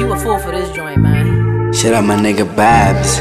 you a fool for this joint, man. Shout out my nigga Babs.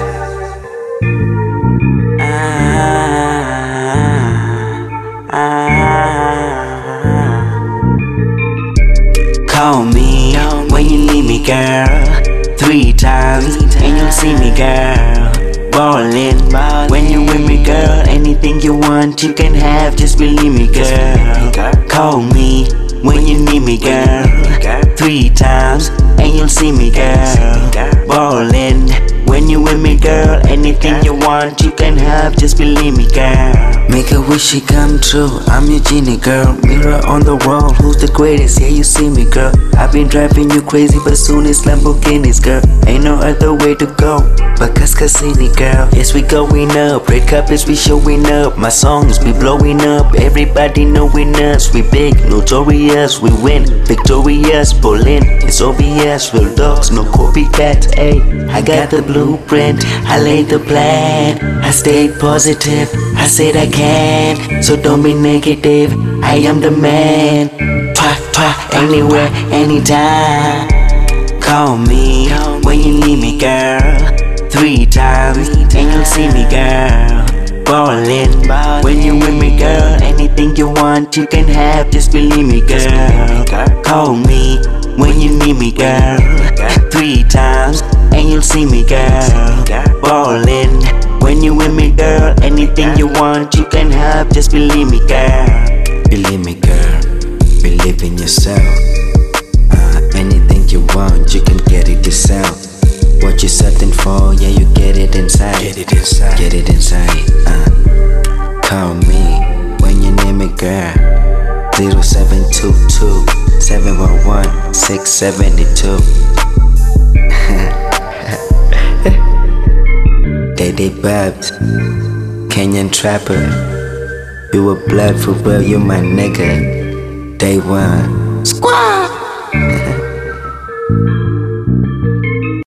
Call me when you need me, girl. 3 times and you'll see me, girl. Ballin', when you with me, girl. Anything you want, you can have, just believe me, girl. Call me when you need me, girl. 3 times and you'll see me, girl. Ballin', when you with me, girl. Anything you want, you can have, just believe me, girl. Make a wish it come true, I'm your genie, girl. Mirror on the wall, who's the greatest? Yeah, you see me, girl. I've been driving you crazy, but soon it's Lamborghinis, girl. Ain't no other way to go but Cassini, girl. Yes, we going up, red carpets we showing up. My songs be blowing up, everybody knowing us. We big, notorious, we win, victorious. Ballin', it's obvious, real dogs, no copycat. Ayy, I got the blueprint, I laid the plan. I stayed positive, I said I can, so don't be negative. I am the man. Anywhere, anytime. Call me when you need me, girl. 3 times and you'll see me, girl. Ballin', when you with me, girl. Anything you want, you can have, just believe me, girl. Call me when you need me, girl. 3 times and you'll see me, girl. Ballin', when you with me, girl. Anything you want, you can have, just believe me, girl. Believe me, girl. Believe in yourself. Anything you want, you can get it yourself. What you're searching for, yeah, you get it inside. Get it inside. Get it inside. Call me when you need me, girl. 0722 711 672. Day Babs, Kenyan trapper. You a blood for real, you my nigga. Day one.